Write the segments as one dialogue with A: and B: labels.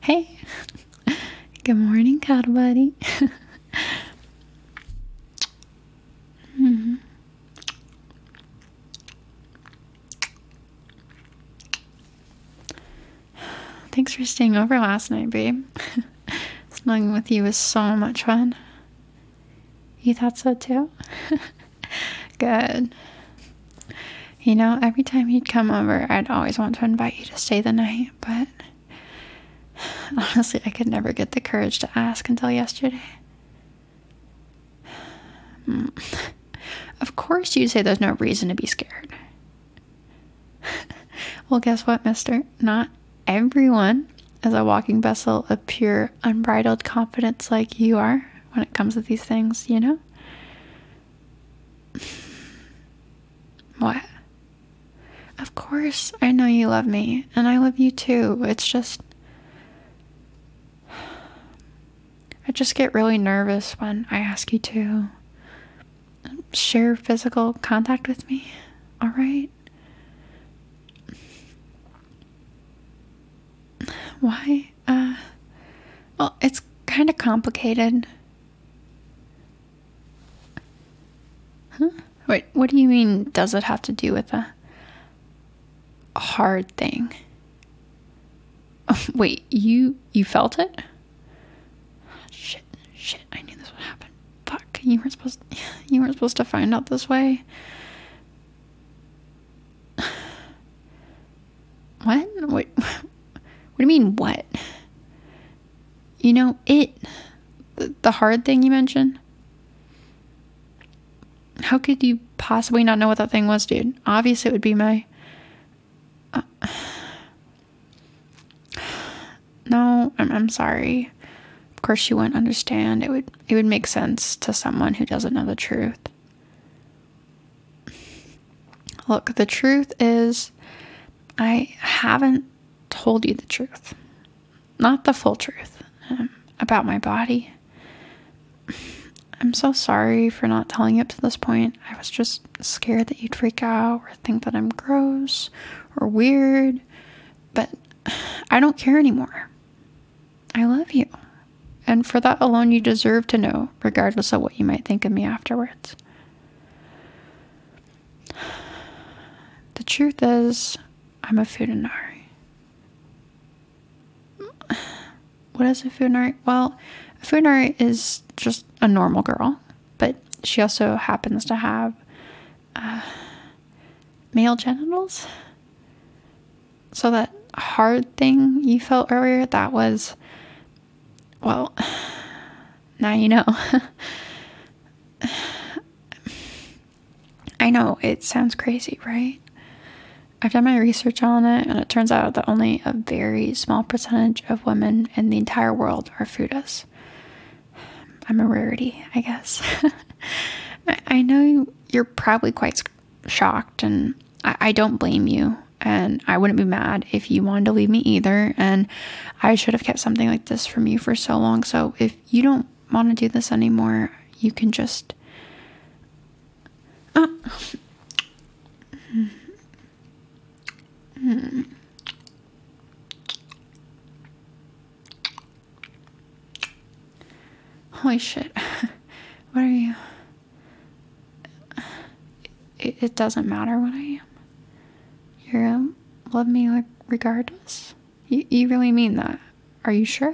A: Hey, good morning, cuddle buddy. Mhm. Thanks for staying over last night, babe. Snuggling with you was so much fun. You thought so too? Good. You know, every time you'd come over, I'd always want to invite you to stay the night, but honestly, I could never get the courage to ask until yesterday. Of course you'd say there's no reason to be scared. Well, guess what, mister? Not everyone is a walking vessel of pure, unbridled confidence like you are when it comes to these things, you know? What? Of course, I know you love me, and I love you too. It's just, I just get really nervous when I ask you to share physical contact with me, all right? Why? Well, it's kind of complicated. Huh? Wait, what do you mean, does it have to do with a hard thing? Oh, wait, you felt it? Shit, I knew this would happen. Fuck, you weren't supposed to find out this way. What? What do you mean, what? You know, the hard thing you mentioned? How could you possibly not know what that thing was, dude? Obviously, it would be my... No, I'm sorry. Of course you wouldn't understand. It would make sense to someone who doesn't know the truth. Look, the truth is, I haven't told you the truth. Not the full truth about my body. I'm so sorry for not telling you up to this point. I was just scared that you'd freak out or think that I'm gross or weird. But I don't care anymore. I love you. And for that alone, you deserve to know, regardless of what you might think of me afterwards. The truth is, I'm a Futanari. What is a Futanari? Well, a Futanari is just a normal girl, but she also happens to have male genitals. So that hard thing you felt earlier, that was, well, now you know. I know, it sounds crazy, right? I've done my research on it, and it turns out that only a very small percentage of women in the entire world are futas. I'm a rarity, I guess. I know you're probably quite shocked, and I don't blame you, and I wouldn't be mad if you wanted to leave me either, and I should have kept something like this from you for so long, so if you don't want to do this anymore, you can just... Holy shit. What are you? It doesn't matter what I am. You love me like regardless? You really mean that? Are you sure?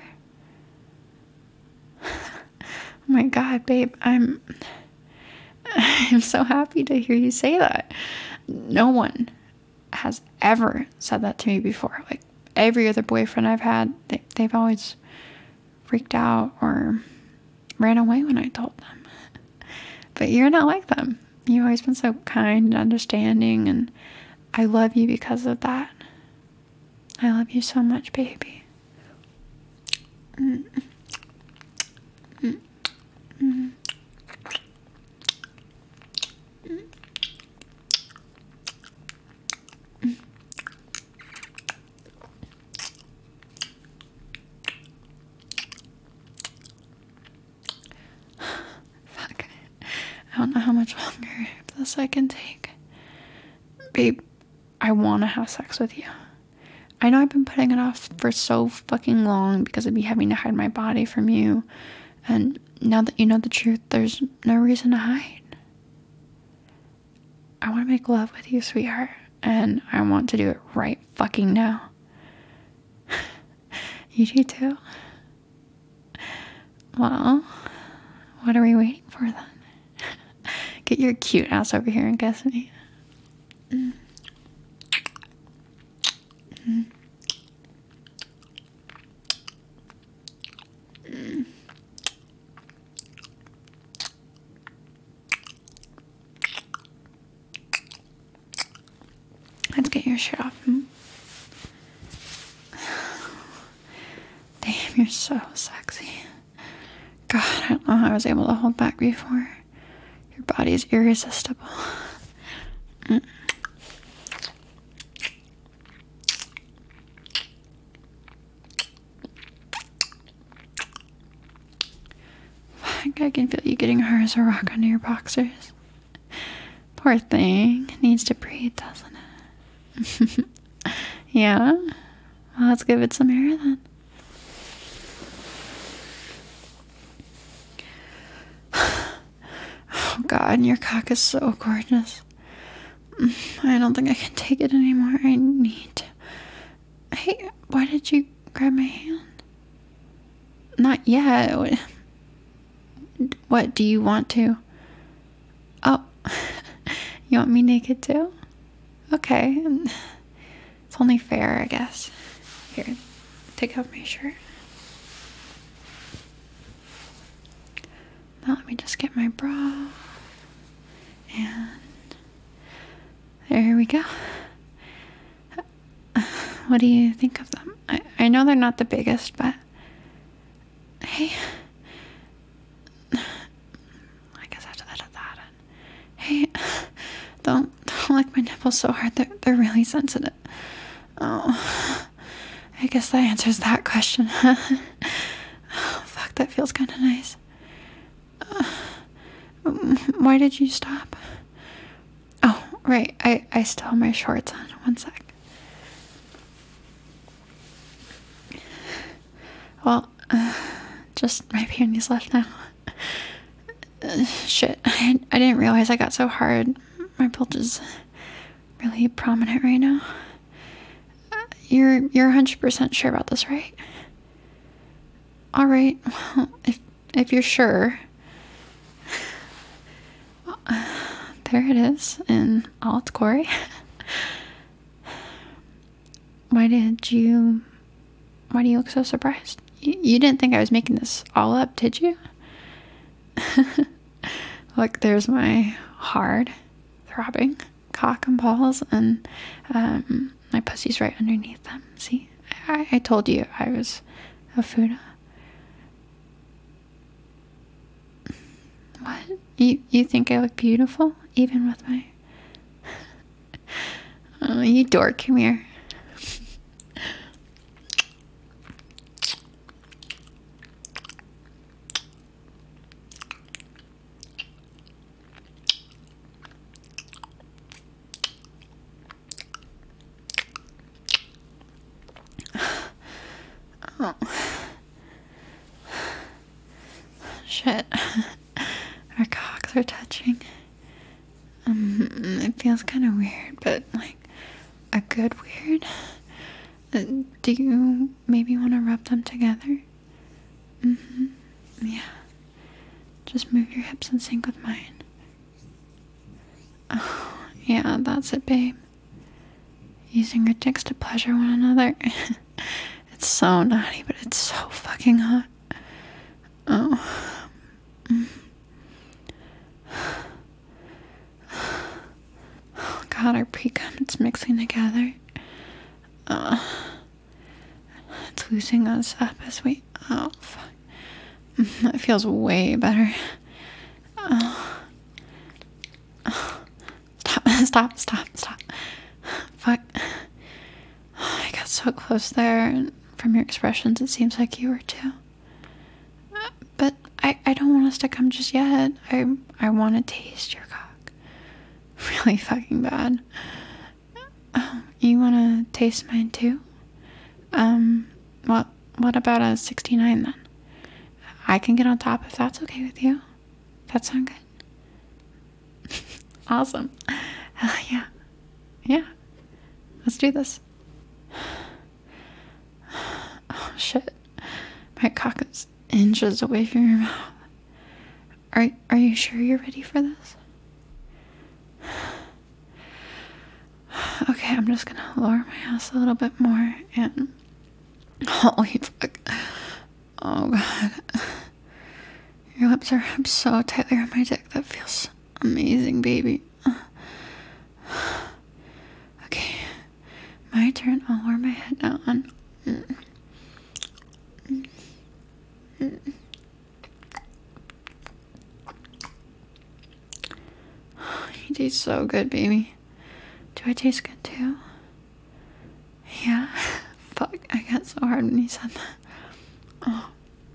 A: Oh my god, babe, I'm so happy to hear you say that. No one has ever said that to me before. Like every other boyfriend I've had, they've always freaked out or ran away when I told them. But you're not like them. You've always been so kind and understanding, and I love you because of that. I love you so much, baby. Fuck. I don't know how much longer this I can take. Babe, I want to have sex with you. I know I've been putting it off for so fucking long because I'd be having to hide my body from you. And now that you know the truth, there's no reason to hide. I want to make love with you, sweetheart. And I want to do it right fucking now. You do too? Well, what are we waiting for then? Get your cute ass over here and kiss me. Let's get your shit off. Damn, you're so sexy. God, I don't know how I was able to hold back before. Your body's irresistible. I can feel you getting hard as a rock under your boxers. Poor thing. Needs to breathe, doesn't it? Yeah? Well, let's give it some air then. Oh God, your cock is so gorgeous. I don't think I can take it anymore. I need to. Hey, why did you grab my hand? Not yet. What do you want to? Oh, you want me naked too? Okay. It's only fair, I guess. Here, take off my shirt. Now let me just get my bra. And there we go. What do you think of them? I know they're not the biggest, but hey. I guess I have to edit that in. Hey, don't lick my nipples so hard. They're really sensitive. Oh, I guess that answers that question. Oh, fuck, that feels kind of nice. Why did you stop? Oh, right. I still have my shorts on. One sec. Well, just my panties left now. Shit. I didn't realize I got so hard. My bulge is really prominent right now. You're 100% sure about this, right? All right. Well, if you're sure. Well, there it is in all its glory. Why do you look so surprised? You didn't think I was making this all up, did you? Look, there's my hard, throbbing cock and balls, and my pussy's right underneath them. See? I told you I was a Fuda. What? You think I look beautiful? Even with my... Oh, you dork, come here. Oh. Shit. Our cocks are touching. It feels kind of weird, but like a good weird. Do you maybe want to rub them together? Yeah. Just move your hips in sync with mine. Oh, yeah, that's it, babe. Using your dicks to pleasure one another. It's so naughty, but it's so fucking hot. Oh. Oh God, our pre-cum, it's mixing together. It's loosening us up as we... Oh, fuck. That feels way better. Stop. Fuck. I got so close there, and from your expressions, it seems like you were too. But I don't want us to come just yet. I want to taste your cock. Really fucking bad. You want to taste mine too? What about a 69 then? I can get on top if that's okay with you. That sound good? Awesome. Yeah. Yeah. Let's do this. Oh, shit. My cock is inches away from your mouth. Are you sure you're ready for this? Okay, I'm just gonna lower my ass a little bit more and... Holy fuck. Oh, God. Your lips are so tightly around my dick. That feels amazing, baby. Okay. My turn. I'll lower my head down. You taste so good, baby. Do I taste good too? Yeah. Fuck, I got so hard when you said that. Oh.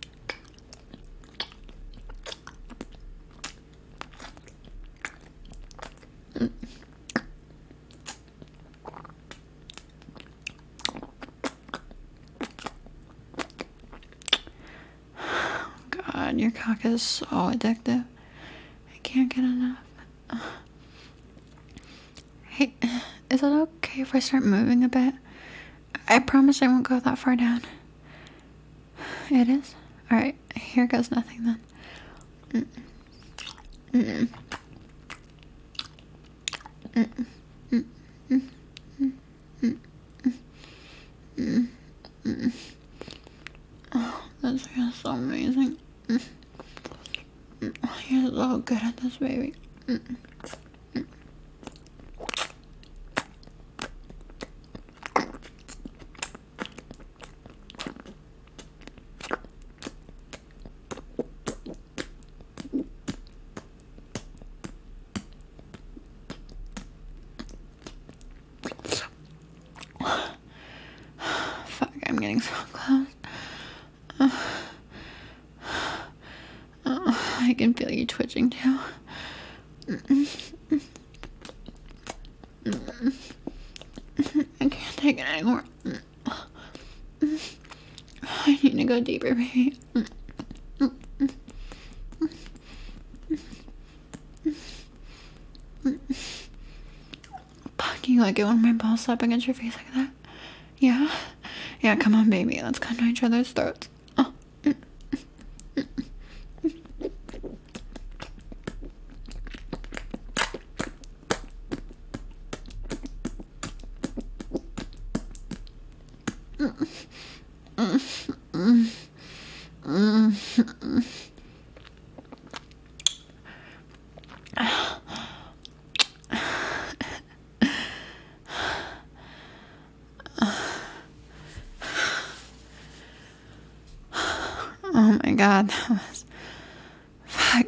A: God, your cock is so addictive. I can't get enough. Hey, is it okay if I start moving a bit? I promise I won't go that far down. It is? Alright, here goes nothing then. Oh, this feels so amazing. You're so good at this, baby. Fuck, I'm getting so close. I can feel you twitching too. I can't take it anymore. I need to go deeper, baby. Fuck, you like it when my balls slap against your face like that? Yeah? Yeah, come on, baby. Let's cut each other's throats. Oh. Oh my God, that was... Fuck.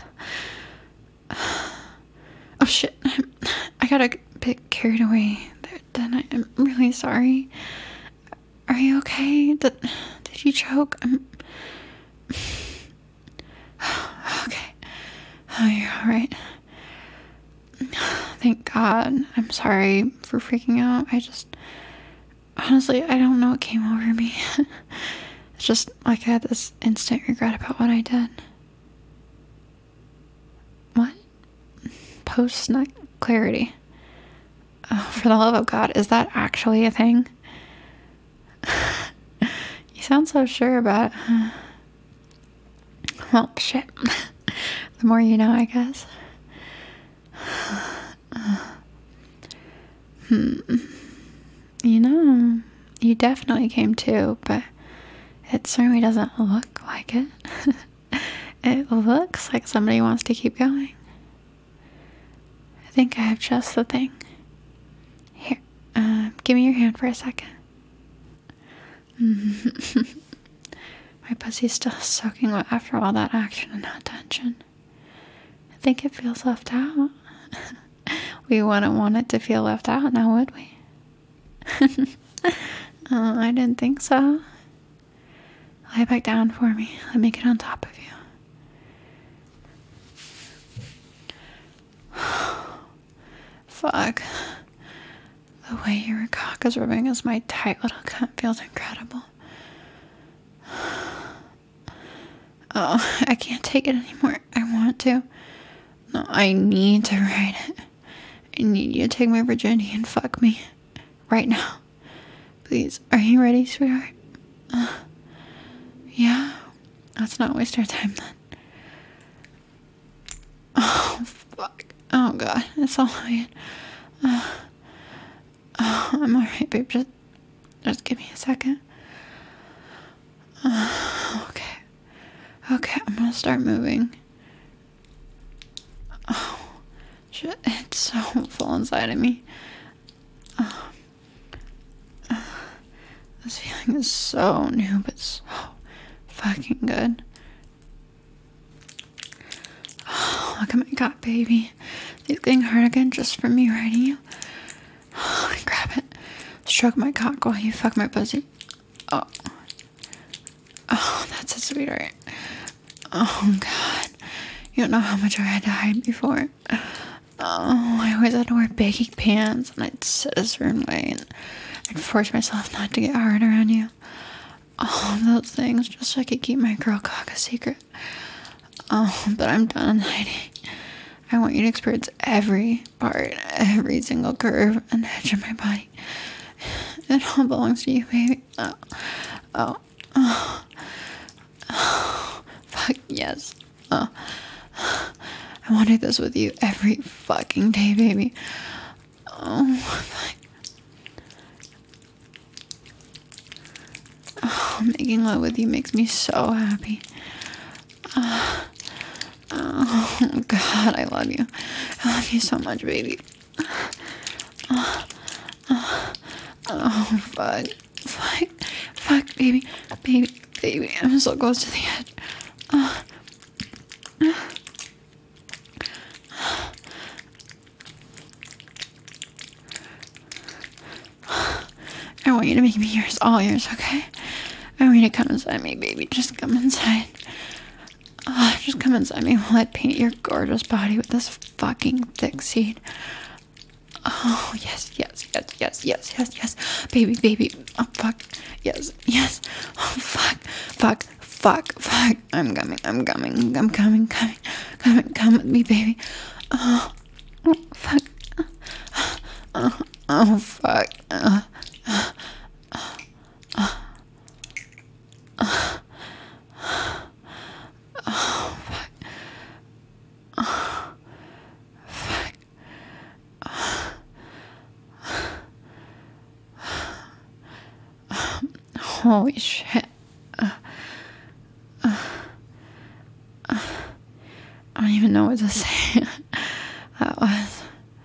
A: Oh shit, I got a bit carried away there, didn't I? I'm really sorry. Are you okay? Did you choke? Okay. Oh, you're alright. Thank God. I'm sorry for freaking out. Honestly, I don't know what came over me. It's just like I had this instant regret about what I did. What? Post-nut clarity. Oh, for the love of God, is that actually a thing? You sound so sure about it. Well, shit. The more you know, I guess. You know, you definitely came too, but it certainly doesn't look like it. It looks like somebody wants to keep going. I think I have just the thing. Here, give me your hand for a second. My pussy's still soaking wet after all that action and attention. I think it feels left out. We wouldn't want it to feel left out now, would we? I didn't think so. Lay back down for me. Let me get on top of you. Fuck. The way your cock is rubbing against my tight little cunt feels incredible. Oh, I can't take it anymore. I want to. No, I need to ride it. I need you to take my virginity and fuck me. Right now. Please, are you ready, sweetheart? Yeah? Let's not waste our time then. Oh, fuck. Oh, God. It's all right. I'm alright, babe. Just give me a second. Okay. Okay, I'm gonna start moving. Oh, shit. It's so full inside of me. This feeling is so new, but so fucking good. Oh, look at my cock, baby. It's getting hard again just for me riding you. Oh, grab it. Stroke my cock while you fuck my pussy. Oh. Oh, that's a sweetheart. Oh, God. You don't know how much I had to hide before. Oh, I always had to wear baggy pants, and I'd sit a certain way, and I'd force myself not to get hard around you. All of those things just so I could keep my girl cock a secret. Oh, but I'm done hiding. I want you to experience every part, every single curve and edge of my body. It all belongs to you, baby. Oh. Fuck, yes. I want to do this with you every fucking day, baby. Oh, fuck. Oh, making love with you makes me so happy. Oh, God, I love you. I love you so much, baby. Oh, fuck. Fuck, baby. Baby. I'm so close to the edge. I want you to make me yours, all yours, okay? I want you to come inside me, baby. Just come inside. Just come inside me while I paint your gorgeous body with this fucking thick seed. Oh, yes. Baby. Oh, fuck. Yes. Oh, fuck. I'm coming. Come with me, baby. Oh, fuck. Oh, fuck. Holy shit. I don't even know what to say. That was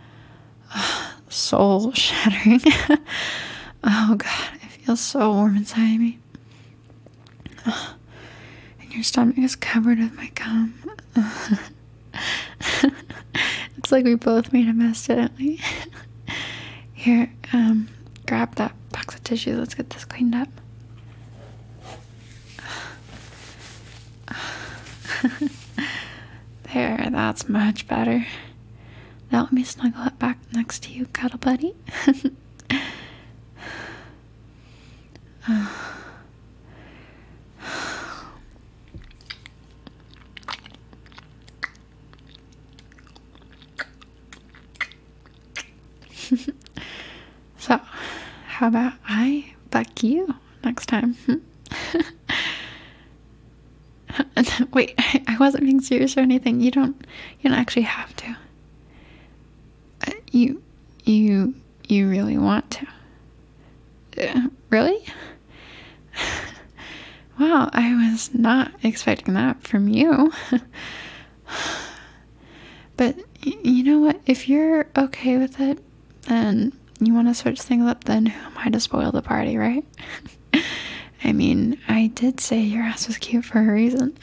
A: soul shattering. Oh, God, it feels so warm inside me. And your stomach is covered with my cum. It's like we both made a mess, didn't we? Here, grab that box of tissues. Let's get this cleaned up. There, that's much better. Now let me snuggle up back next to you, cuddle buddy. So, how about I fuck you next time? Wait, I wasn't being serious or anything. You don't actually have to. You really want to? Really? Wow, I was not expecting that from you. But you know what? If you're okay with it and you want to switch things up, then who am I to spoil the party, right? I mean, I did say your ass was cute for a reason.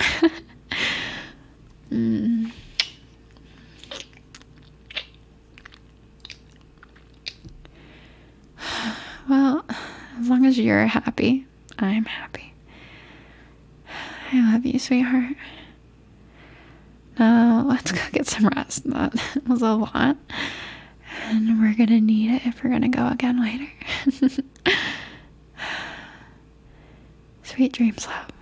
A: Well, as long as you're happy, I'm happy. I love you, sweetheart. Now, let's go get some rest. That was a lot. And we're gonna need it if we're gonna go again later. Sweet dreams, love.